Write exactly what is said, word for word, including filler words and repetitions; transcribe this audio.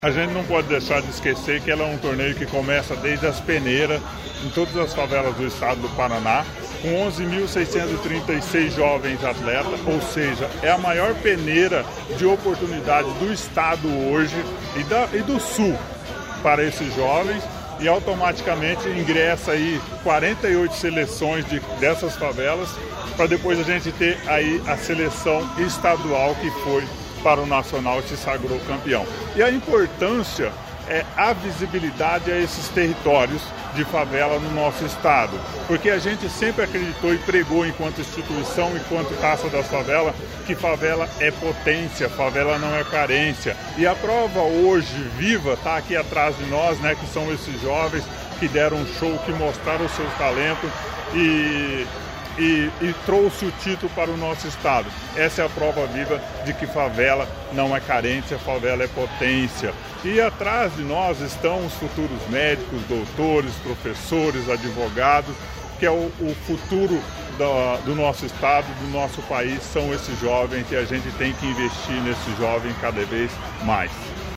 A gente não pode deixar de esquecer que ela é um torneio que começa desde as peneiras, em todas as favelas do estado do Paraná, com onze mil seiscentos e trinta e seis jovens atletas, ou seja, é a maior peneira de oportunidade do estado hoje e, da, e do sul para esses jovens, e automaticamente ingressa aí quarenta e oito seleções de, dessas favelas, para depois a gente ter aí a seleção estadual que foi para o Nacional e se sagrou campeão. E a importância é a visibilidade a esses territórios de favela no nosso estado, porque a gente sempre acreditou e pregou enquanto instituição, enquanto Taça das Favelas, que favela é potência, favela não é carência. E a prova hoje viva está aqui atrás de nós, né, que são esses jovens que deram um show, que mostraram o seu talento e E, e trouxe o título para o nosso estado. Essa é a prova viva de que favela não é carência, favela é potência. E atrás de nós estão os futuros médicos, doutores, professores, advogados, que é o, o futuro da, do nosso estado, do nosso país, são esses jovens, e a gente tem que investir nesses jovens cada vez mais.